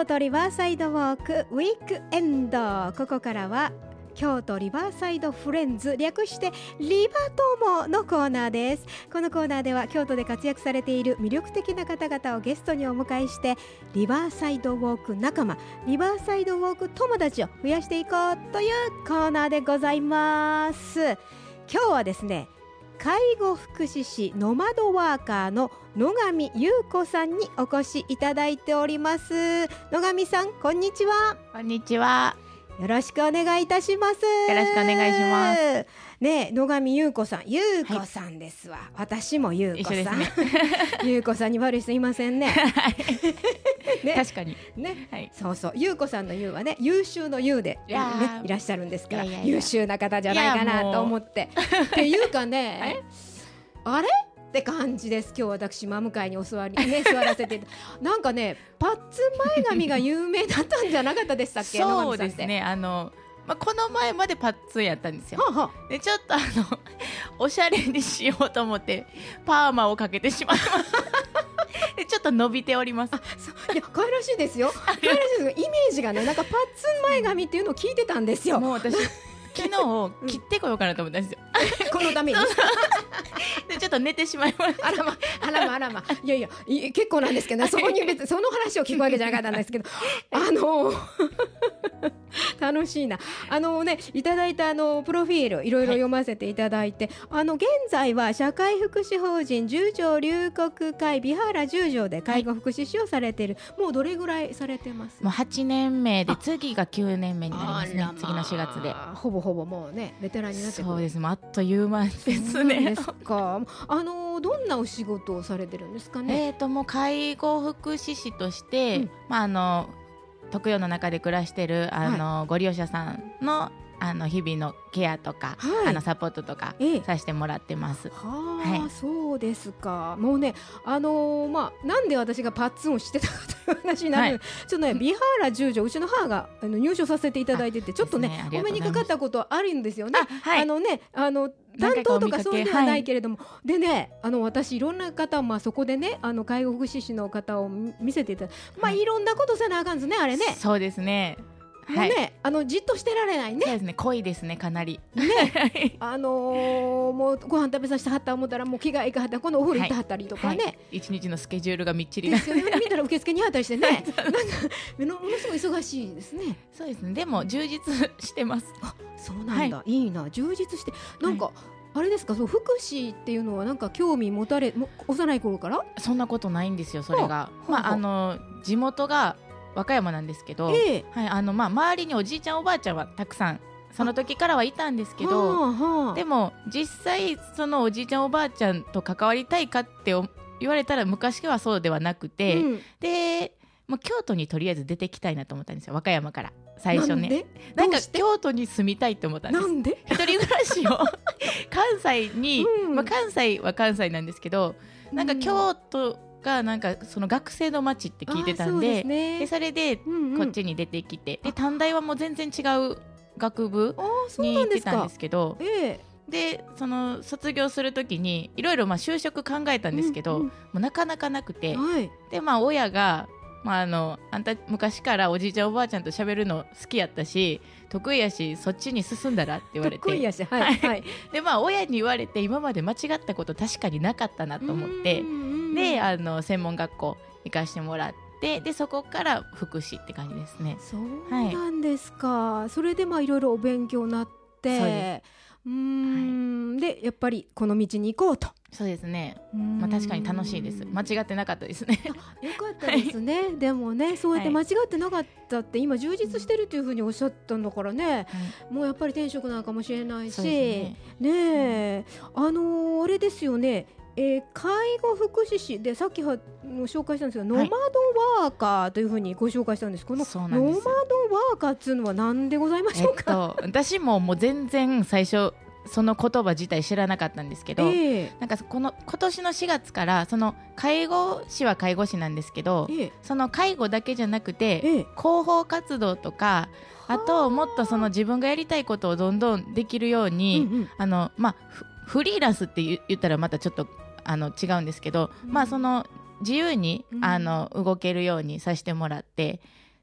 京都リバーサイドウォークウィークエンド。ここからは京都リバーサイドフレンズ、略してリバ友のコーナーです。このコーナーでは京都で活躍されている魅力的な方々をゲストにお迎えして、リバーサイドウォーク仲間、リバーサイドウォーク友達を増やしていこうというコーナーでございます。今日はですね、介護福祉士ノマドワーカーの野上優子さんにお越しいただいております。野上さん、こんにちは。 こんにちは。 よろしくお願いいたします。 よろしくお願いします。 ね、野上優子さん、優子さんですわ。私も優子さん。 一緒ですね。 優子さんに悪い人いませんね。 ね、確かに。 ね、 はい、 そうそう、優子さんの優はね、優秀の優で、ね、いらっしゃるんですから、優秀な方じゃないかなと思って。っていうかね、あれ？って感じです。今日私真向かいに座らせてなんかね、パッツン前髪が有名だったんじゃなかったでしたっけ？ そうですね。この前までパッツンやったんですよ。でちょっとおしゃれにしようと思ってパーマをかけてしまいましたでちょっと伸びております。 いや、可愛らしいですよ。可愛らしいです。イメージがね、なんかパッツン前髪っていうのを聞いてたんですよ。 もう私昨日切ってこようかなと思ったんですよこのためにでちょっと寝てしまいました。 あらまいや結構なんですけど、そこに別にその話を聞くわけじゃなかったんですけど楽しいな。ね、いただいたプロフィールいろいろ読ませていただいて、現在は社会福祉法人十条龍谷会美原十条で介護福祉士をされている、もうどれぐらいされてます？ もう8年目で、次が9年目になりますね。次の4月でほぼもうね、ベテランになってくる。 そうです。あっという間ですね。 ですか。どんなお仕事をされてるんですかね？ もう介護福祉士として、特養の中で暮らしてるご利用者さんの日々のケアとか、サポートとかさせてもらってます。 そうですか。もうね、なんで私がパッツンをしてたかという話になる、ちょっとね、美原十条、うちの母が入所させていただいてて、ちょっとね、お目にかかったことあるんですよね。担当とかそういうのはないけれども、でね、私いろんな方、そこでね、介護福祉士の方を見せていただいて、いろんなことせなあかんですね、あれね。 そうですね。 もうね、じっとしてられないね。 そうですね、濃いですね、かなりね。もうご飯食べさせてはった思ったら、もう着替えがはった、このお風呂行ってはったりとかね、 一日のスケジュールがみっちりですよね。見たら受付にあったりしてねなんかものすごい忙しいですね。 そうですね。でも充実してます。 そうなんだ、いいな、充実して。なんかあれですか、そう、福祉っていうのはなんか興味持たれ、幼い頃から？ そんなことないんですよ。それが地元が和歌山なんですけど、周りにおじいちゃんおばあちゃんはたくさんその時からはいたんですけど、でも実際そのおじいちゃんおばあちゃんと関わりたいかって言われたら昔はそうではなくて、でもう京都にとりあえず出てきたいなと思ったんですよ、和歌山から最初ね。なんか京都に住みたいと思ったんです。 なんで？ 一人暮らしを関西に、関西は関西なんですけど、なんか京都がなんかその学生の街って聞いてたんで、でそれでこっちに出てきて、で短大はもう全然違う学部に行ってたんですけど、でその卒業するときにいろいろ就職考えたんですけど、もうなかなかなくて、で親があんた昔からおじいちゃんおばあちゃんと喋るの好きやったし得意やし、そっちに進んだらって言われて、 得意やし、で親に言われて今まで間違ったこと確かになかったなと思って、で専門学校行かしてもらって、でそこから福祉って感じですね。 そうなんですか。それでいろいろお勉強になって、でやっぱりこの道に行こうと。 そうですね。確かに楽しいです。間違ってなかったですね。 よかったですね。でもね、そうやって間違ってなかったって、今充実してるというふうにおっしゃったんだからね、もうやっぱり転職なのかもしれないし、ね、あれですよね。介護福祉士でさっき紹介したんですが、ノマドワーカーというふうにご紹介したんです。このノマドワーカーっていうのは何でございましょうか？ 私ももう全然最初その言葉自体知らなかったんですけど、なんか今年の4月からその介護士は介護士なんですけど、その介護だけじゃなくて、広報活動とか、あともっとその自分がやりたいことをどんどんできるように、フリーランスって言ったらまたちょっと違うんですけど、その自由に動けるようにさせてもらって、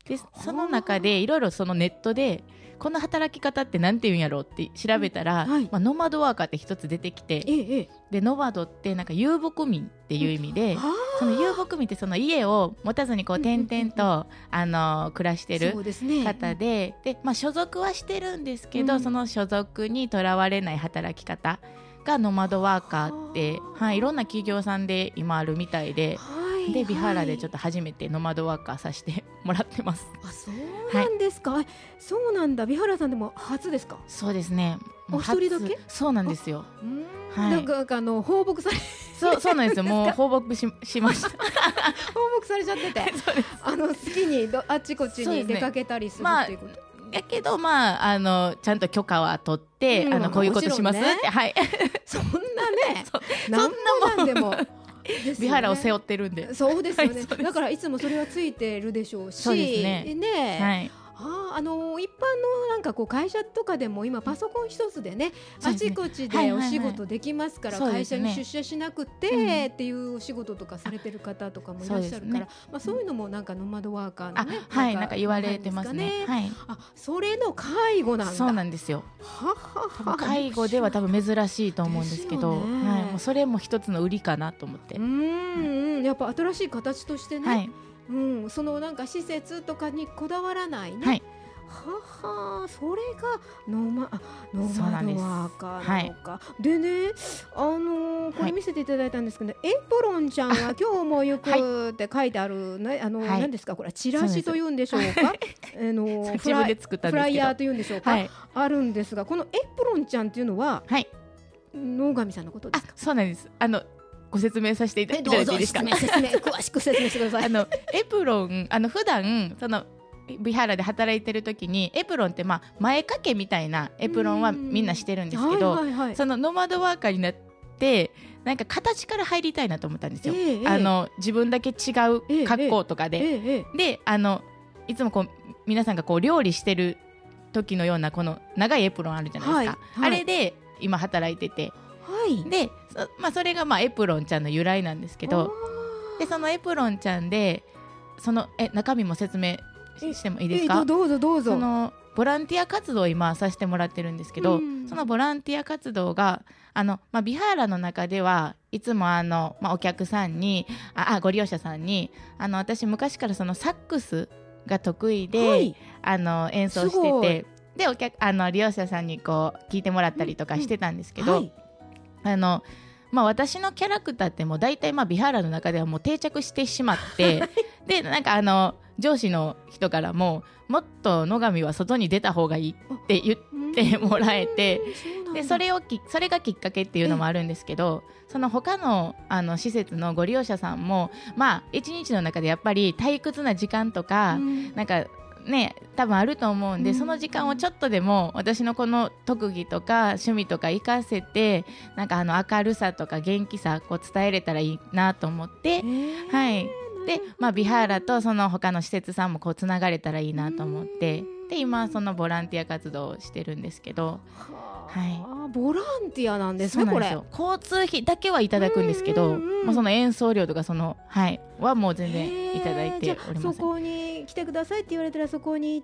でその中でいろいろそのネットでこの働き方ってなんて言うんやろうって調べたら、ノマドワーカーって一つ出てきて、でノマドってなんか遊牧民っていう意味で、その遊牧民ってその家を持たずにこう転々と、暮らしてる方で、所属はしてるんですけど、その所属にとらわれない働き方がノマドワーカーって、いろんな企業さんで今あるみたいで、でビハーラでちょっと初めてノマドワーカーさせてもらってます。 あ、そうなんですか、そうなんだ。ビハーラさんでも初ですか？ そうですね。 お一人だけ？ そうなんですよ。 なんか放牧されそうなんですよ。もう放牧 しました。 放牧されちゃってて好きにあっちこっちに出かけたりするっていうこと、 やけどちゃんと許可は取って、こういうことしますって、 そんなねなんもなんでもビハラを背負ってるんで。 そうですよね、だからいつもそれはついてるでしょうし、 そうですね。 一般のなんかこう会社とかでも今パソコン一つでね、あちこちでお仕事できますから、会社に出社しなくてっていうお仕事とかされてる方とかもいらっしゃるから、そういうのもなんかノマドワーカーのね、 なんか言われてますね。 それの介護なんだ。 そうなんですよ。介護では多分珍しいと思うんですけど、もうそれも一つの売りかなと思って。 やっぱ新しい形としてね、そのなんか施設とかにこだわらないね、それがノマドワーカーなのか、でね、これ見せていただいたんですけど、エプロンちゃんは今日も行くって書いてあるね、何ですかこれ、チラシというんでしょうか、フライヤーというんでしょうか、あるんですが、このエプロンちゃんっていうのは野上さんのことですか？ そうなんです。ご説明させていただいていいですか？ 詳しく説明してください。 エプロン、普段そのビハーラで働いてる時にエプロンって前掛けみたいなエプロンはみんなしてるんですけど、そのノマドワーカーになってなんか形から入りたいなと思ったんですよ。自分だけ違う格好とかで、でいつもこう皆さんがこう料理してる時のようなこの長いエプロンあるじゃないですか、あれで今働いてて、でそれがエプロンちゃんの由来なんですけど、でそのエプロンちゃんでその中身も説明してもいいですか？ どうぞどうぞ。 そのボランティア活動を今させてもらってるんですけど、そのボランティア活動がビハーラの中ではいつもお客さんにご利用者さんに私昔からそのサックスが得意で、演奏してて、で利用者さんにこう聞いてもらったりとかしてたんですけど、私のキャラクターってもう大体ビハーラの中ではもう定着してしまってでなんか上司の人からもっと野上は外に出た方がいいって言ってもらえて、でそれがきっかけっていうのもあるんですけど、その他の施設のご利用者さんも一日の中でやっぱり退屈な時間とか、なんかね、多分あると思うんで、その時間をちょっとでも私のこの特技とか趣味とか活かせて、なんか明るさとか元気さこう伝えれたらいいなと思って、でビハーラとその他の施設さんもこうつながれたらいいなと思って、で今そのボランティア活動をしてるんですけど、 ボランティアなんですね。これ交通費だけはいただくんですけど、その演奏料とかはもう全然いただいております。 そこに来てくださいって言われたらそこに行って、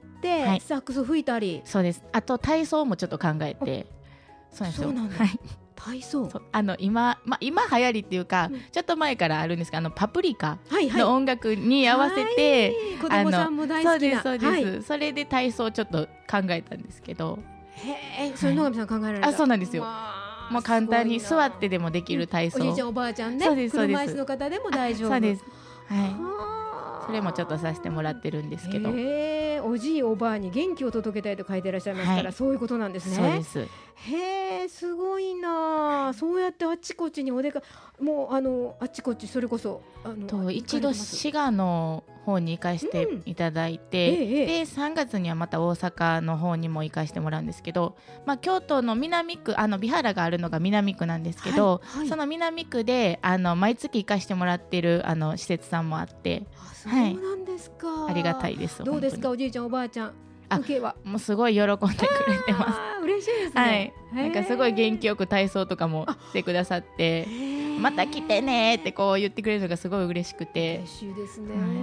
サックス吹いたり。 そうです。あと体操もちょっと考えて。 そうなんだ。体操、 今流行りっていうか、ちょっと前からあるんですけど、パプリカの音楽に合わせて、 子供さんも大好きな、 そうです、それで体操をちょっと考えたんですけど、 それ野上さん考えられた？ そうなんですよ。もう簡単に座ってでもできる体操、 おじいちゃんおばあちゃんね、車椅子の方でも大丈夫。 そうです、それもちょっとさせてもらってるんですけど、 おじいおばあに元気を届けたいと書いていらっしゃいますから、そういうことなんですね。 そうです。 すごいな。そうやってあっちこっちにもうあっちこっち、それこそ一度滋賀の方に行かせていただいて、で3月にはまた大阪の方にも行かせてもらうんですけど、京都の南区、ビハーラがあるのが南区なんですけど、その南区で毎月行かせてもらってる施設さんもあって、 そうなんですか。 ありがたいです。 どうですか、おじいちゃんおばあちゃん、受けは？ もうすごい喜んでくれてます。 嬉しいですね。 なんかすごい元気よく体操とかもしてくださって、また来てねってこう言ってくれるのがすごい嬉しくて。 嬉しいですね。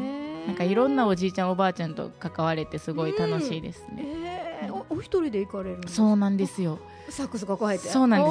なんかいろんなおじいちゃんおばあちゃんと関われてすごい楽しいですね。 お一人で行かれるんですか？ そうなんですよ。 サックス抱えて。 そうなんです。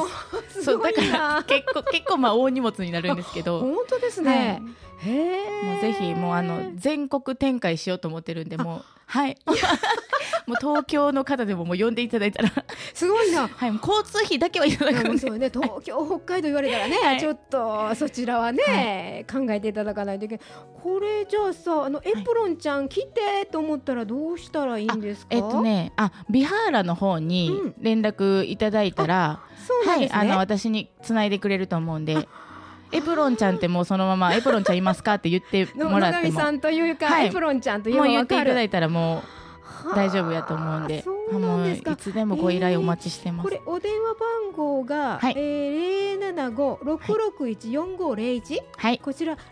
そうだから結構まあ大荷物になるんですけど。 本当ですね。 はい、もうぜひもう全国展開しようと思ってるんで、もうはいもう東京の方でももう呼んでいただいたらすごいな。 はい、もう交通費だけはいただくんで。 そうね、東京北海道言われたらね、はい、ちょっとそちらはね、考えていただかないといけない。これじゃあさ、エプロンちゃん来てと思ったらどうしたらいいんですか？ ビハーラの方に連絡いただいたら、 そうなんですね、 はい、私につないでくれると思うんで、エプロンちゃんってもうそのままエプロンちゃんいますかって言ってもらっても、 野上さんというか、エプロンちゃんというもう言っていただいたらもう大丈夫やと思うんで、もういつでもご依頼お待ちしてます。 これお電話番号が、はい、075-661-4501、はい、こちら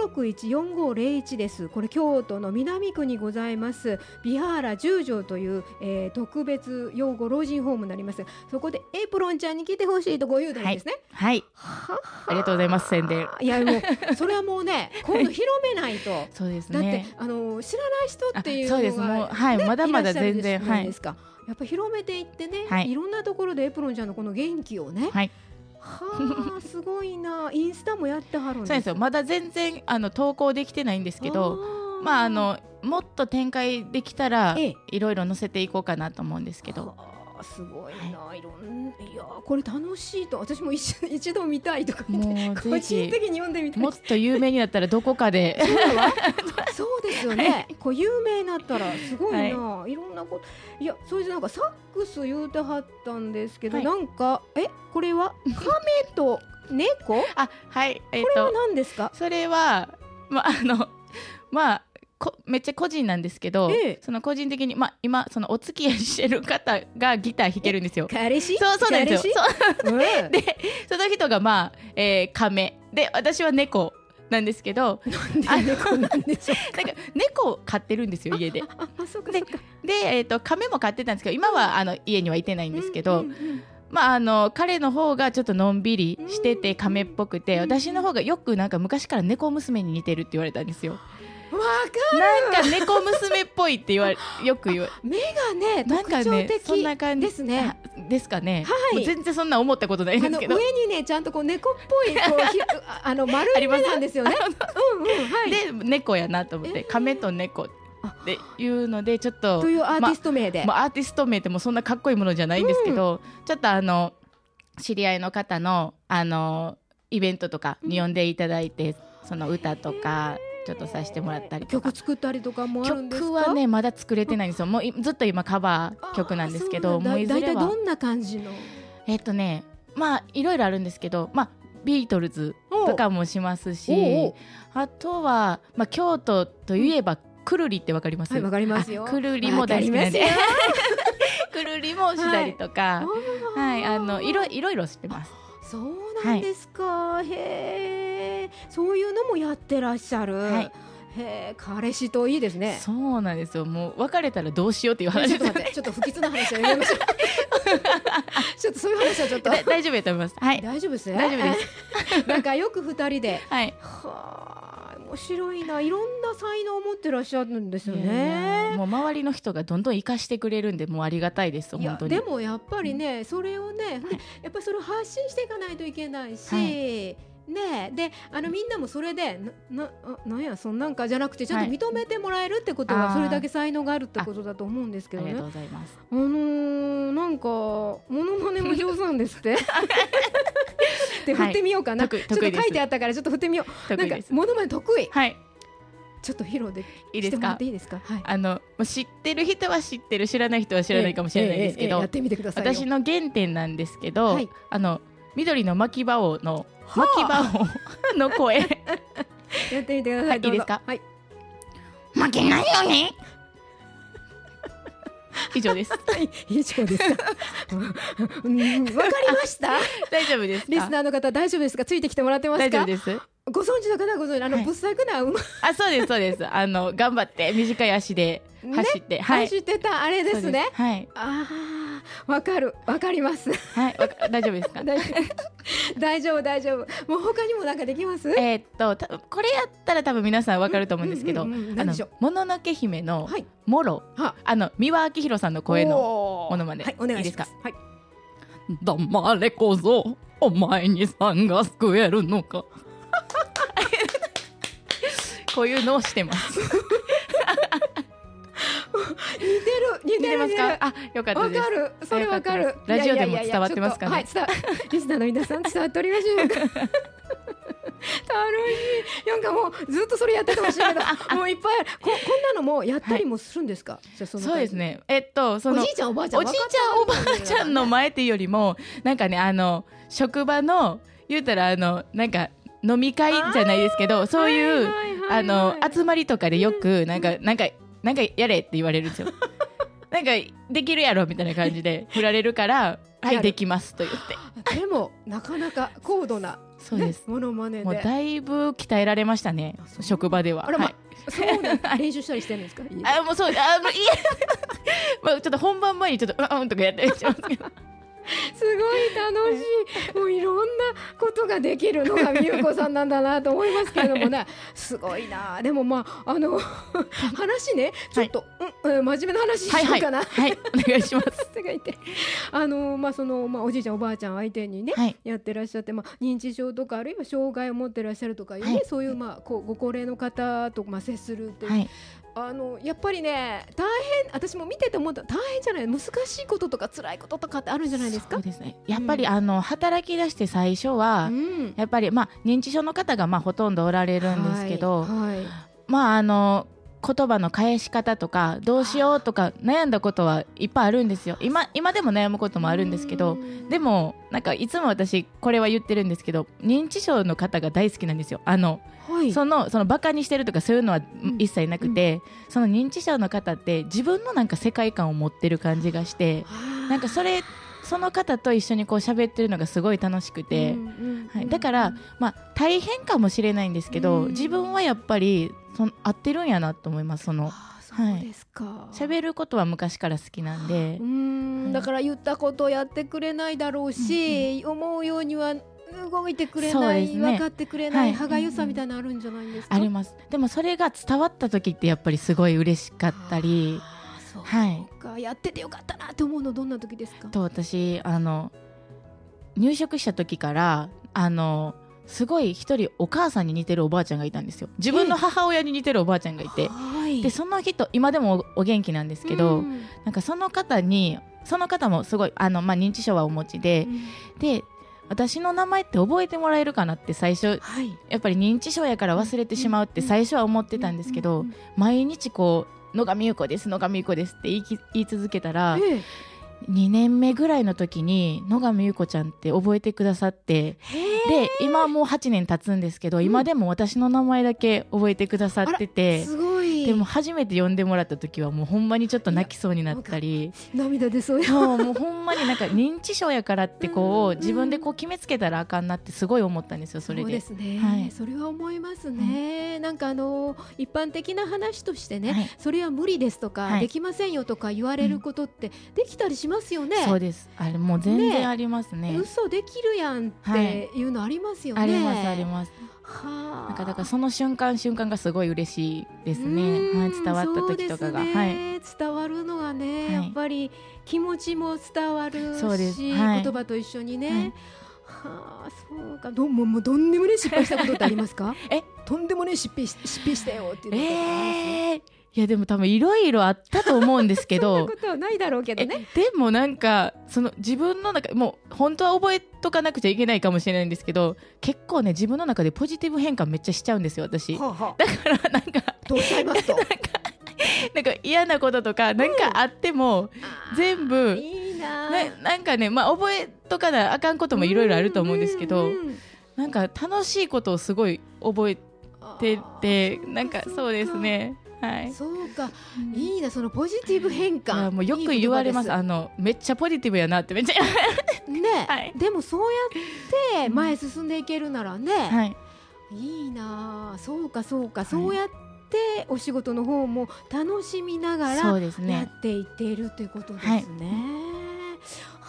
661-4501です。これ京都の南区にございますビハーラ10条という、特別養護老人ホームになります。そこでエプロンちゃんに来てほしいとご言うたんですね。 はい、ありがとうございます。宣伝。 いやもうそれはもうね今度広めないとそうですね。 だって知らない人っていうのが、 そうです、もう、はい、まだまだ全然、はい、 ですか。やっぱ広めていってね、 はい、 いろんなところでエプロンちゃんのこの元気をね、 はい、 はあすごいな。インスタもやってはるんです。 そうですよ。まだ全然投稿できてないんですけど、まあもっと展開できたらいろいろ載せていこうかなと思うんですけど。 すごいな、はい、いやこれ楽しいと、私も一度見たいとか言って個人的に読んでみたい。 もっと有名になったらどこかでそうですよね、はい、こう有名になったらすごいな、はい、いろんなこと。いやそれでなんかサックス言うてはったんですけど、はい、なんかこれは亀と猫あ、はい、 これは何ですか？ それはまあめっちゃ個人なんですけど、その個人的に、今そのお付き合いしてる方がギター弾けるんですよ。 彼氏？ そうなんですよ。でその人が亀で、私は猫なんですけど、 なんで猫なんでしょうか？ なんか猫飼ってるんですよ、家で。で亀も飼ってたんですけど、今は家にはいてないんですけど、彼の方がちょっとのんびりしてて亀っぽくて、私の方がよくなんか昔から猫娘に似てるって言われたんですよ。 わかる。 なんか猫娘っぽいってよく言われ目がね特徴的そんな感じですね。 ですかね、 はい、 もう全然そんな思ったことないんですけど、 上にねちゃんとこう猫っぽい丸い目なんですよね。はい、 で猫やなと思って、亀と猫っていうので、ちょっとというアーティスト名で、 アーティスト名ってもそんなかっこいいものじゃないんですけど、ちょっと知り合いの方のイベントとかに呼んでいただいて、その歌とかちょっとさせてもらったりとか。 曲作ったりとかもあるんですか？ 曲はねまだ作れてないんですよ。もうずっと今カバー曲なんですけど、もういずれは大体どんな感じの？ いろいろあるんですけど、ビートルズとかもしますし、あとは、京都といえばくるりってわかります？ はい、わかりますよ。 くるりも大好きなんでくるりもしたりとか、はい、いろいろしてます。 そうなんですか、はい、へー、そういうのもやってらっしゃる、はい、へー、彼氏といいですね。 そうなんですよ。もう別れたらどうしようっていう話ですよね。 ちょっと不吉な話はやめましょうちょっとそういう話はちょっと大丈夫だと思います。はい、 大丈夫ですね。 大丈夫ですなんかよく2人で、 はい、 はー、面白いな。いろんな才能を持ってらっしゃるんですよね。 もう周りの人がどんどん生かしてくれるんで、もうありがたいです。本当に。 でもやっぱりね、それをね、はい、やっぱりそれを発信していかないといけないし、はい、ね、でみんなもそれでなんやそんなんかじゃなくて、ちゃんと認めてもらえるってことは、それだけ才能があるってことだと思うんですけどね。 ありがとうございます。 なんかモノマネも上手なんですってで振ってみようかな、ちょっと書いてあったからちょっと振ってみよう。なんかモノマネ得意、はい、ちょっと披露でしてもらっていいですか？ はい、知ってる人は知ってる、知らない人は知らないかもしれないですけど、 やってみてくださいよ。 私の原点なんですけど、はい、緑の巻き場王の巻き場王の声やってみてください。 いいですか？ はい、 負けないよね以上です。 以上ですか？わかりました。 大丈夫ですか？ リスナーの方大丈夫ですか？ついてきてもらってますか？ 大丈夫です。 ご存知の方はご存知、はい、ぶっさくな馬そうですそうです。頑張って短い足で走って、 ね、はい、走ってたあれですね。 はい、 わかります。 はい、大丈夫ですか？ 大丈夫。もう他にもなんかできます？これやったら多分皆さんわかると思うんですけど、もののけ姫のモロ、三輪明宏さんの声のものまね、 お願いですか？ はい。 黙れ小僧、お前にさんが救えるのか。こういうのをしてます。似てますか？あ、よかったです。 わかる、それわかる。 ラジオでも伝わってますかね？ はい、リスナーの皆さん伝わっておりましょうか？楽しい。なんかもうずっとそれやっててほしいけど、もういっぱいこんなのもやったりもするんですか？ そうですね。 おじいちゃんおばあちゃんの前っていうよりも、なんかね、職場の言うたらなんか飲み会じゃないですけど、そういう集まりとかでよくなんかやれって言われるんですよ。なんかできるやろみたいな感じで振られるから、はいできますと言って。 でもなかなか高度な、 そうです。 モノマネでもうだいぶ鍛えられましたね、職場では。 そうなん練習したりしてるんですか？ もうそう、まあちょっと本番前にちょっととかやったりしますけど。 すごい楽しい。もういろんなことができるのが美優子さんなんだなと思いますけれどもね。すごいな。でも話ね、ちょっと、真面目な話しようかな。 はい、お願いします。 おじいちゃんおばあちゃん相手にね、やってらっしゃって、認知症とかあるいは障害を持ってらっしゃるとかいうね、そういうご高齢の方と接するという。やっぱりね、大変、私も見てて思った、大変じゃない、難しいこととか辛いこととかってあるんじゃないですか？ そうですね。やっぱり、働き出して最初は、やっぱり認知症の方がほとんどおられるんですけど、言葉の返し方とかどうしようとか悩んだことはいっぱいあるんですよ。今でも悩むこともあるんですけど、でもなんかいつも私これは言ってるんですけど、認知症の方が大好きなんですよ。そのバカにしてるとかそういうのは一切なくて、その認知症の方って自分のなんか世界観を持ってる感じがして、なんかその方と一緒にこう喋ってるのがすごい楽しくて、だから大変かもしれないんですけど、自分はやっぱり合ってるんやなと思います。 そうですか。 喋ることは昔から好きなんで、 だから言ったことをやってくれないだろうし、思うようには動いてくれない、分かってくれない歯がゆさみたいなのあるんじゃないですか？ あります。でもそれが伝わった時ってやっぱりすごい嬉しかったり、 やっててよかったなって思うのどんな時ですか？ 私入職した時からすごい一人お母さんに似てるおばあちゃんがいたんですよ。自分の母親に似てるおばあちゃんがいて、でその人今でもお元気なんですけど、なんかその方もすごい認知症はお持ちで、で私の名前って覚えてもらえるかなって最初、やっぱり認知症やから忘れてしまうって最初は思ってたんですけど、毎日こう野上優子ですって言い続けたら、2年目ぐらいの時に野上優子ちゃんって覚えてくださって、で今もう8年経つんですけど、今でも私の名前だけ覚えてくださってて、 すごい。 でも初めて呼んでもらった時はもうほんまにちょっと泣きそうになったり、 涙出そうや。 もうほんまになんか認知症やからって自分で決めつけたらあかんなってすごい思ったんですよ。それで。 そうですね、それは思いますね。なんか一般的な話としてね、それは無理ですとか、できませんよとか言われることってできたりしますよね。 そうです。あれもう全然ありますね。 嘘できるやんっていうのありますよね。 あります。なんかだからその瞬間がすごい嬉しいですね。伝わった時とかが、 伝わるのはね、やっぱり気持ちも伝わるし、言葉と一緒にね。そうか。どんでもね失敗したことってありますか？とんでもね失敗したよっていうのってあります？ いやでも多分いろいろあったと思うんですけどそんなことはないだろうけどね。 でもなんか自分の中、もう本当は覚えとかなくちゃいけないかもしれないんですけど、結構ね自分の中でポジティブ変換めっちゃしちゃうんですよ私。だからなんかどうしちゃいますとなんか嫌なこととかなんかあっても、全部なんかね、覚えとかなあかんこともいろいろあると思うんですけど、なんか楽しいことをすごい覚えてて、なんかそうですね。 そうか、いいな、そのポジティブ変換。 もうよく言われます。めっちゃポジティブやなってめっちゃね、でもそうやって前進んでいけるならね、いいな。そうかそうやってお仕事の方も楽しみながらやっていっているということですね。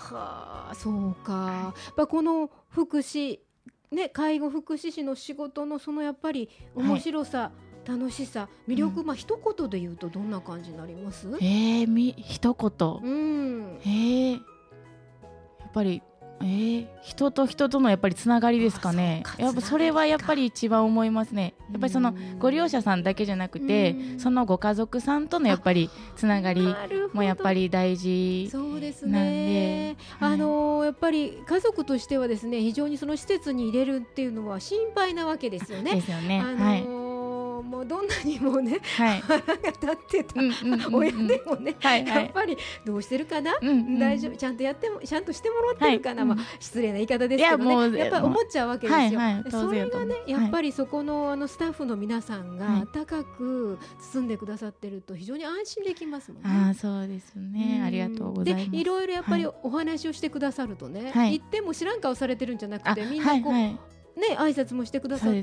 はあ、そうか、この福祉ね、介護福祉士の仕事のそのやっぱり面白さ、楽しさ、魅力、一言で言うとどんな感じになります？ 一言、やっぱり、人と人とのやっぱりつながりですかね。やっぱそれはやっぱり一番思いますね。やっぱりそのご利用者さんだけじゃなくて、そのご家族さんとのやっぱりつながりもやっぱり大事なんで。そうですね、 やっぱり家族としてはですね、非常にその施設に入れるっていうのは心配なわけですよね。 ですよね。 もうどんなにもね、腹が立ってた親でもね、やっぱりどうしてるかな、大丈夫、ちゃんとしてもらってるかな、失礼な言い方ですけどね、やっぱり思っちゃうわけですよ。それがね、やっぱりそこのスタッフの皆さんが温かく包んでくださってると非常に安心できますもんね。 そうですね、ありがとうございます。 でいろいろやっぱりお話をしてくださるとね、行っても知らん顔されてるんじゃなくて、みんなこうね、挨拶もしてくださって、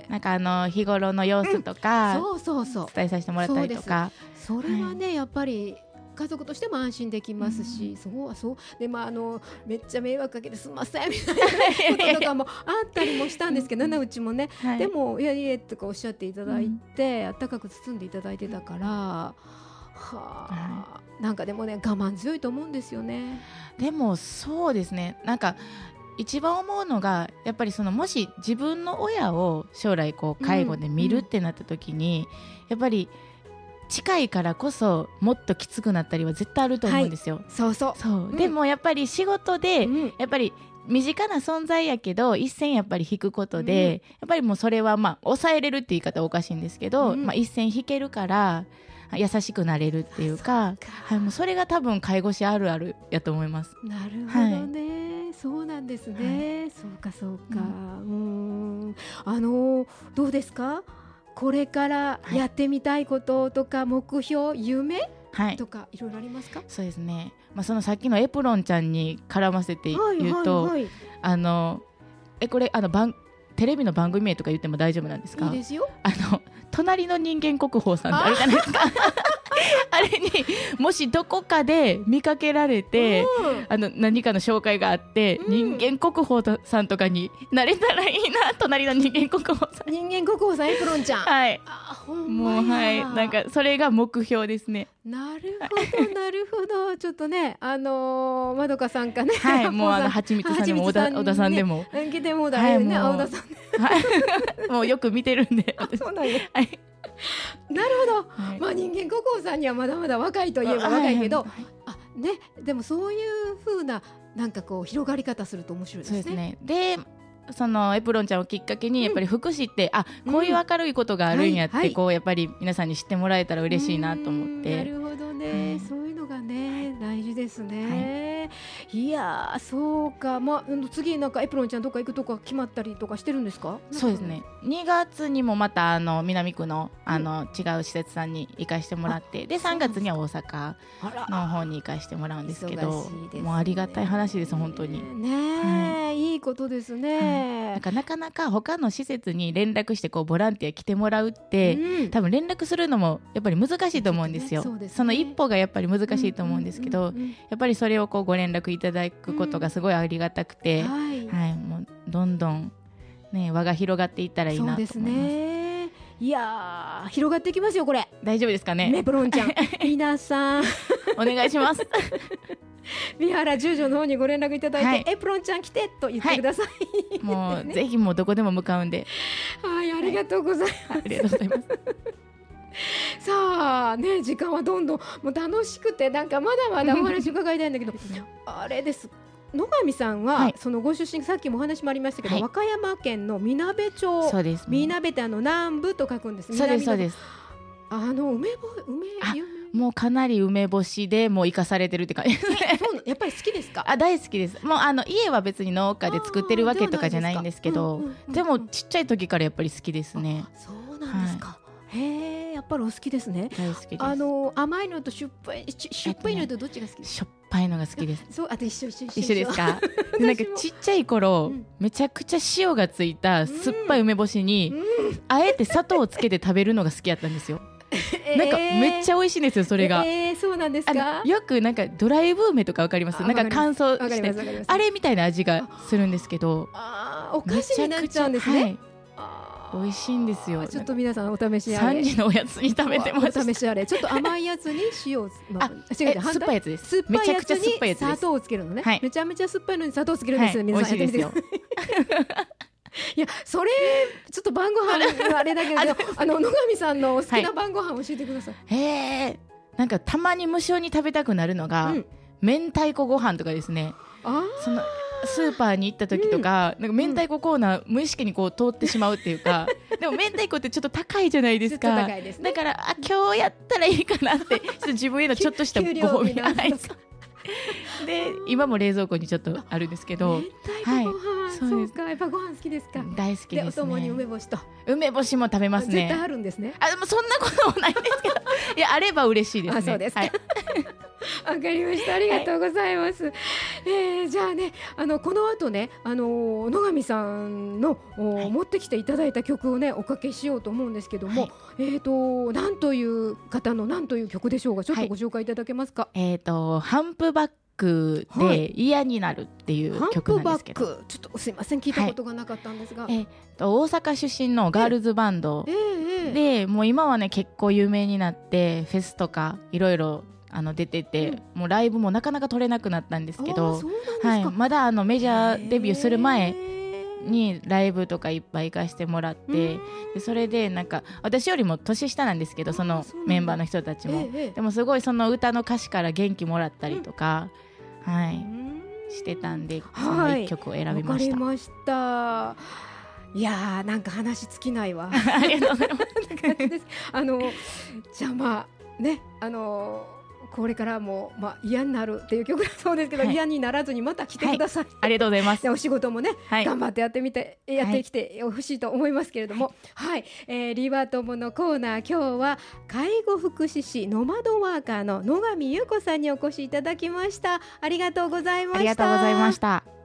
なんか日頃の様子とか、伝えさせてもらったりとか、 それはね、やっぱり家族としても安心できますし、でめっちゃ迷惑かけてすんませんみたいなこととかもあったりもしたんですけど、うちもね、でもいやいやとかおっしゃっていただいて、温かく包んでいただいてたから、なんかでもね、我慢強いと思うんですよね。 でもそうですね、なんか一番思うのがやっぱりもし自分の親を将来介護で見るってなった時に、やっぱり近いからこそもっときつくなったりは絶対あると思うんですよ。でもやっぱり仕事で、やっぱり身近な存在やけど一線やっぱり引くことで、やっぱりもうそれは抑えれるって言い方はおかしいんですけど、一線引けるから優しくなれるっていうか、もうそれが多分介護士あるあるやと思います。 なるほどね、そうなんですね、そうか、どうですか、これからやってみたいこととか目標、夢とかいろいろありますか？ そうですね、そのさっきのエプロンちゃんに絡ませて言うと、これテレビの番組名とか言っても大丈夫なんですか？ いいですよ。 隣の人間国宝さんってあるじゃないですかあれにもしどこかで見かけられて、何かの紹介があって、人間国宝さんとかになれたらいいな。隣の人間国宝さん、 エプロンちゃん、 もうなんかそれが目標ですね。 なるほどちょっとね、まどかさんかね、 もうはちみつさんでも小田さんでも来てもだよね、小田さんもうよく見てるんで。 そうなんや、なるほど、人間国宝さんにはまだまだ若いといえば若いけど、でもそういう風ななんか広がり方すると面白いですね。 そうですね。でそのエプロンちゃんをきっかけにやっぱり福祉って、こういう明るいことがあるんやって、やっぱり皆さんに知ってもらえたら嬉しいなと思って。 なるほどね、そういうのがね、大事ですね。いやそうか、次なんかエプロンちゃんどっか行くとか決まったりとかしてるんですか？ そうですね、2月にもまた南区の違う施設さんに行かしてもらって、で3月には大阪の方に行かしてもらうんですけど、もうありがたい話です本当にね、いいことですね。 なかなか他の施設に連絡してボランティア来てもらうって、多分連絡するのもやっぱり難しいと思うんですよ。その一歩がやっぱり難しいと思うんですけど、やっぱりそれをご連絡いただくことがすごいありがたくて、もうどんどんね輪が広がっていったらいいなと思います。そうですね、 いや広がっていきますよこれ。 大丈夫ですかね、 エプロンちゃん皆さんお願いします三原十条の方にご連絡いただいて、エプロンちゃん来てと言ってください、 もうぜひもうどこでも向かうんでありがとうございます、 ありがとうございますさあね、時間はどんどんもう楽しくて、なんかまだまだお話伺いたいんだけどあれです、野上さんは、そのご出身、さっきもお話もありましたけど、和歌山県のみなべ町。 そうです、 みなべって南部と書くんです。 そうですそうです。もうかなり梅干しでもう生かされてるって感じですねやっぱり好きですか？ 大好きです。もう家は別に農家で作ってるわけとかじゃないんですけど、でもちっちゃい時からやっぱり好きですね。 そうなんですか、へえ、やっぱりお好きですね。 大好きです。 甘いのとしょっぱいのとどっちが好きですか？ しょっぱいのが好きです。 そう、一緒ですかなんかちっちゃい頃、めちゃくちゃ塩がついた酸っぱい梅干しに、あえて砂糖をつけて食べるのが好きやったんですよ。 なんかめっちゃ美味しいんですよそれが。 そうなんですか。 よくなんかドライブ梅とかわかります？なんか乾燥してあれみたいな味がするんですけど、 お菓子になっちゃうんですね。 美味しいしいんですよ。 ちょっと皆さんお試しあれ。 3時のおやつに食べてました。 お試しあれ。ちょっと甘いやつに塩を酸っぱいやつです。 めちゃくちゃ酸っぱいやつです。砂糖をつけるのね。めちゃめちゃ酸っぱいのに砂糖をつけるんです。皆さんやってみてください。いやそれちょっと晩ご飯あれだけど野上さんの好きな晩ご飯教えてください。 なんかたまに無性に食べたくなるのが、明太子ご飯とかですね。そのスーパーに行った時とか、なんか明太子コーナー無意識にこう通ってしまうっていうか、でも明太子ってちょっと高いじゃないですか。だから今日やったらいいかなってちょっと自分へのちょっとしたご褒美がないですで今も冷蔵庫にちょっとあるんですけど、 明太子ご飯、そうか、やっぱご飯好きですか。 大好きですね。 お供に梅干しと梅干しも食べますね。 絶対あるんですね。 でもそんなこともないんですけどいやあれば嬉しいですね。 そうですか。わかりました。ありがとうございます。じゃあね、この後ね、野上さんの、持ってきていただいた曲をねおかけしようと思うんですけども、なんという方のなんという曲でしょうか。ちょっとご紹介いただけますか。 ハンプバックで嫌になるっていう曲なんですけど、 ちょっとすいません聞いたことがなかったんですが、 大阪出身のガールズバンドで、もう今はね結構有名になってフェスとかいろいろ出てて、もうライブもなかなか取れなくなったんですけど、まだメジャーデビューする前にライブとかいっぱい行かせてもらって、でそれでなんか私よりも年下なんですけど、そのメンバーの人たちも、でもすごいその歌の歌詞から元気もらったりとか、してたんで、その一曲を選びました。 わかりました。いやーなんか話尽きないわありがとうございますじゃあまあねこれからも、嫌になるっていう曲だそうですけど、嫌にならずにまた来てください。 ありがとうございます。 でお仕事もね、頑張ってやってきてほしいと思いますけれども、リバ友のコーナー、今日は介護福祉士ノマドワーカーの野上優子さんにお越しいただきました。ありがとうございました。 ありがとうございました。